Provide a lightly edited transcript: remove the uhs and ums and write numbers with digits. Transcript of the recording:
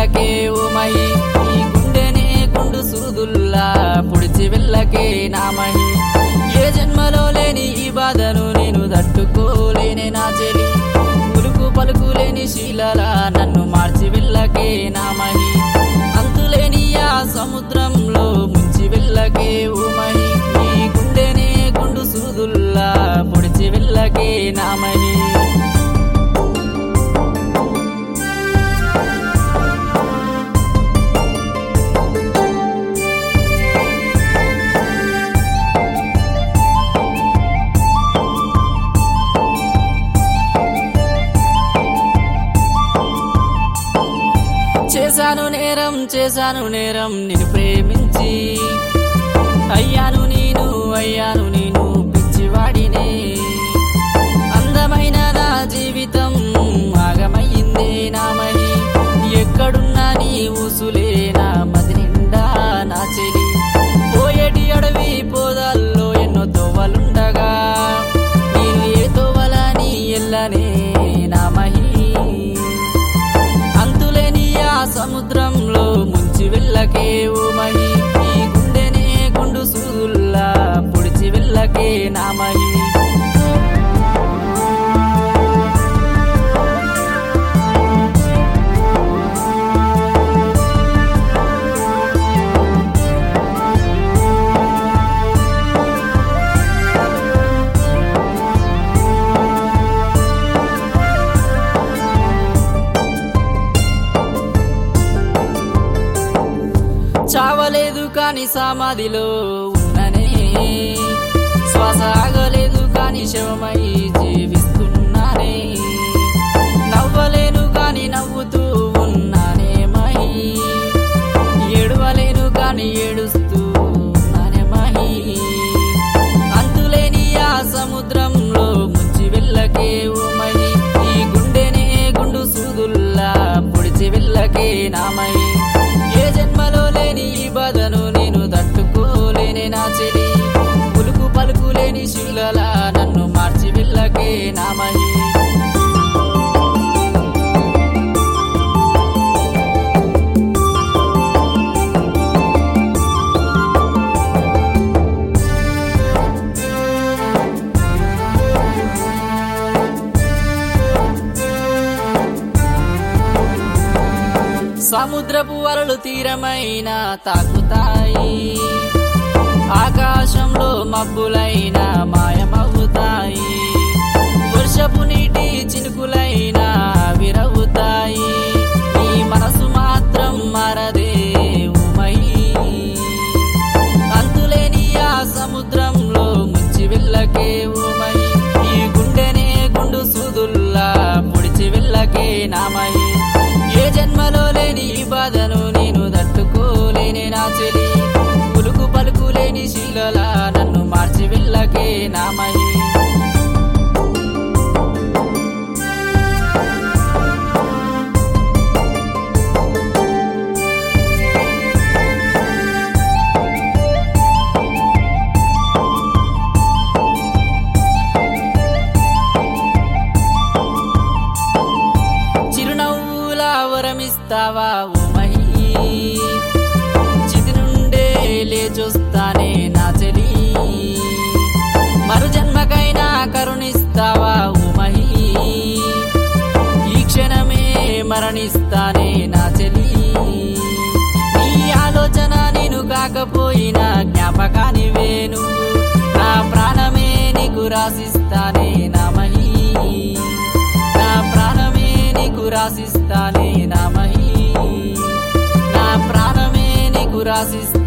వెళ్ళకే ఓ మహి ఈ గుండెనే గుండు సూదుల్లా పొడిచి వెళ్ళకే నా మహి ఏ జన్మలో లేని ఈ బాధను నేను తట్టుకోలేనే నా చెలి ఉలుకు పలుకు లేని శీలలా నన్ను మార్చి వెళ్ళకే నా మహి అంతులేని ఆ సముద్రంలో ముంచి వెళ్ళకే ఓ మహి ఈ గుండెనే గుండు సూదుల్లా పొడిచి వెళ్ళకే నా మహి చేశాను నేరం నిన్ను ప్రేమించి అయ్యాను నేను పిచ్చివాడినే అందమైన నా జీవితం ఆగమయ్యిందే నా మహి ఎక్కడున్నా నీ ఊసులే నా మది నిండా నా చెలి పోయేటి అడవి పోదాల్లో ఎన్నో తోవలుండగా నేను ఏ తోవలని ఎల్లనే నా మహి అంతులేని ఆ సముద్రంలో ముంచి వెళ్ళకే ఓ మహి ఈ గుండెనే గుండు సూదుల్లా పొడిచి వెళ్ళకే నా మహి చావలేదు కాని సమాధిలో ఉన్ననే శ్వాస ఆగలేదు కాని శవమై జీవిస్తున్నానే నవ్వలేను కాని నవ్వుతూ ఉన్నానే మహి ఏడవలేను కాని ఏడుస్తూ ఉన్నానే మహి అంతులేని ఆ సముద్రంలో ముంచి వెళ్ళకే ఓ మహి ఈ గుండెనే గుండు సూదుల్లా పొడిచి వెళ్ళకే నా మహి ఏ జన్మలో లేని ఈ బాధను నేను తట్టుకోలేనే నా చెలి పులుకు పలుకు లేని శీలలా నన్ను మార్చి వెళ్ళకే నా మహి సముద్రపు అలలు తీరమైన తాకుతాయి ఆకాశంలో మబ్బులైన మాయమవుతాయి వర్షపు నీటి చినుకులైన విరవుతాయి నీ మనసు మాత్రం మారదే ఓ మహి అంతులేని ఆ సముద్రంలో ముంచి వెళ్ళకే ఓ మహి ఈ గుండెనే గుండు సూదుల్లా పొడిచి వెళ్ళకే నా మహి ఏ జన్మలో లేని ఈ బాధను నేను తట్టుకోలేనే నా చెలి పులుకు పలుకు లేని శీలలా నన్ను మార్చి వెళ్ళకే నా మహి వరమిస్తావా ఓ మహి చితి నుండే లేచొస్తానే నా చెలి మరు జన్మకైనా కరుణిస్తావా ఓ మహి ఈ క్షణమే మరణిస్తానే నా చెలి నీ ఆలోచన నేను కాకపోయినా జ్ఞాపకానివే నువ్వు నా ప్రాణమే నీకు రాసిస్తానే నా మహి నా ప్రాణమే నీకు రాసిస్తానే నా మహి నా ప్రాణమే నీకు రాసిస్తానే